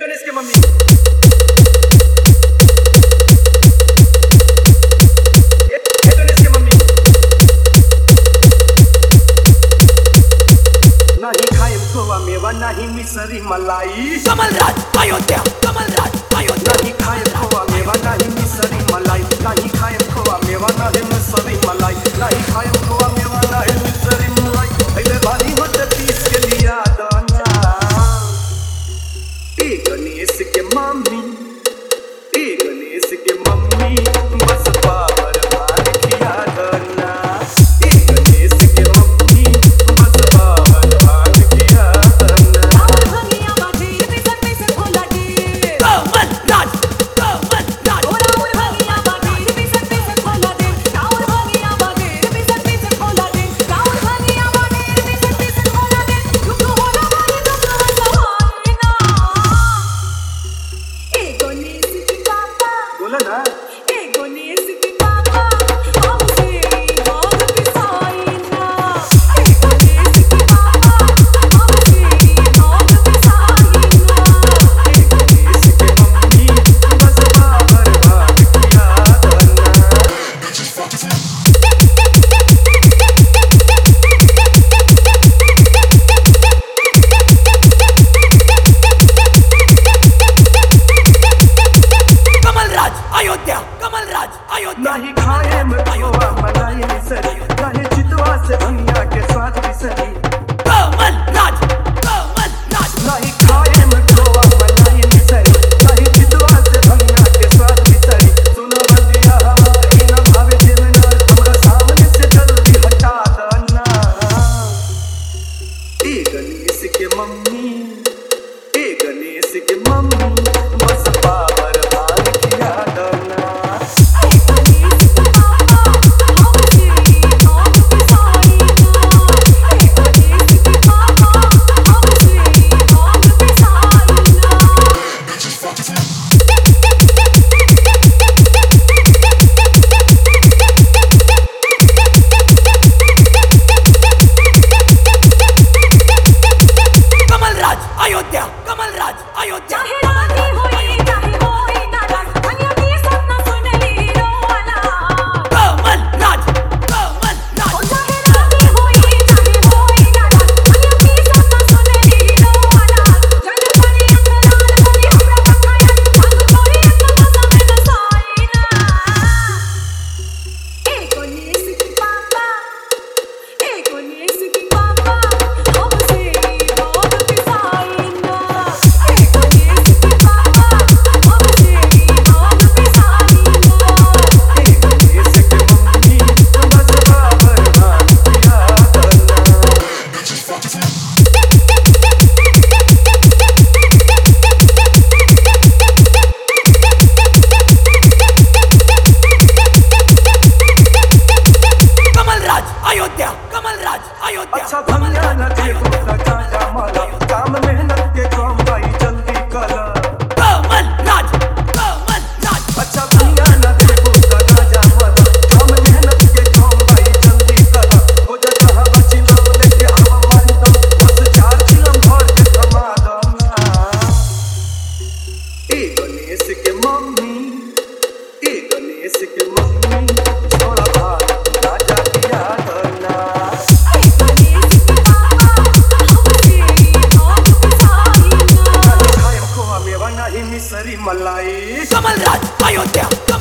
गणेश के मम्मी गणेश के मम्मी नहीं खाए खोवा मेवा नहीं मिसरी मलाई कमलराज अयोध्या कमलराज अयोध्या नहीं खाए खोवा मेवा नहीं मिसरी मलाई नहीं खाए खोवा मेवा नहीं मिसरी मलाई नहीं खाए खोवा मेवा नहीं मिसरी मलाई पहले भारी होते पीस के लिया दाना गणेश के मम्मी गणेश के मम्मी बस पावर भार किया दाना गणेश के मम्मी बस पावर भार किया दाना कमलराज बोलो ना अयोध्या कमलराज अयोध्या नहीं खाए में खोवा मलाई मिसरी नहीं चितवा से भंगिया के स्वाद बिसरी कमलराज नहीं खाए में खोवा मलाई मिसरी नहीं चितवा से भंगिया के स्वाद बिसरी सुनो बंदिया हमारी न भावे जीवना हमरा सामने से जल्दी हटा देना गणेश के मम्मी बस पावर भार किया देना कमलराज अयोध्या अच्छा भंगिया न देखो न गांजा माला काम मेहनत के काम भाई जल्दी कला कमलराज अच्छा भंगिया न देखो न गांजा माला काम मेहनत के काम भाई जल्दी कला हो जा जहां बची नाम लेके आवा मानता बस चार चिलम भर के थमा देना गणेश के मम्मी छोड़ा भात राजा किया देना मिसरी मलाई कमलराज अयोध्या